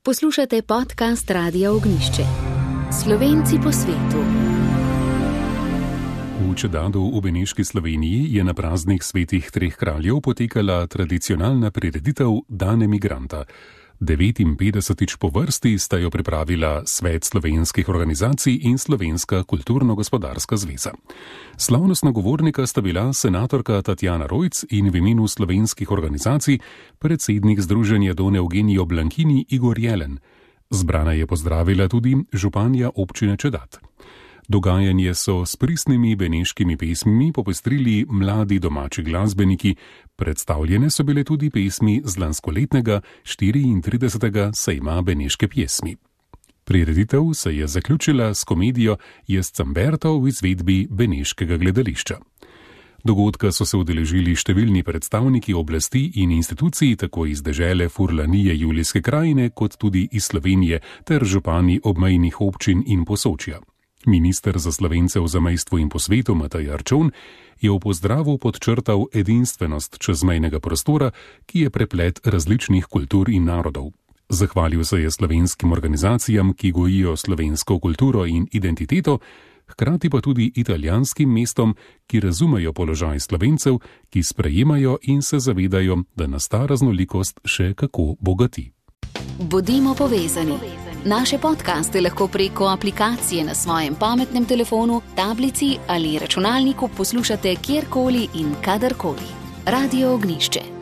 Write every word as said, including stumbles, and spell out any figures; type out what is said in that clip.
Poslušate podcast Radia Ognjišče. Slovenci po svetu. V Čedadu v Beneški Sloveniji je na praznik svetih treh kraljev potekala tradicionalna prireditev Dan emigranta. devetinpetdesetič po vrsti sta jo pripravila Svet slovenskih organizacij in Slovenska kulturno-gospodarska zveza. Slavnostna govornika sta bila senatorka Tatjana Rojc in v imenu slovenskih organizacij predsednik Združenja Don Eugenijo Blankini Igor Jelen. Zbrana je pozdravila tudi županja občine Čedad. Dogajanje so s pristnimi beneškimi pesmimi popestrili mladi domači glasbeniki, predstavljene so bile tudi pesmi z lanskoletnega štiriintridesetega sejma beneške pjesmi. Prireditev se je zaključila s komedijo Jescamberto v izvedbi beneškega gledališča. Dogodka so se udeležili številni predstavniki oblasti in institucij, tako iz dežele Furlanije Julijske krajine, kot tudi iz Slovenije ter župani obmejnih občin in Posočja. Minister za Slovence v zamejstvu in po svetu Matej Arčon je v pozdravu podčrtal edinstvenost čezmejnega prostora, ki je preplet različnih kultur in narodov. Zahvalil se je slovenskim organizacijam, ki gojijo slovensko kulturo in identiteto, hkrati pa tudi italijanskim mestom, ki razumejo položaj Slovencev, ki sprejemajo in se zavedajo, da nas ta raznolikost še kako bogati. Bodimo povezani. Naše podcaste lahko preko aplikacije na svojem pametnem telefonu, tablici ali računalniku poslušate kjerkoli in kadarkoli. Radio Ognjišče.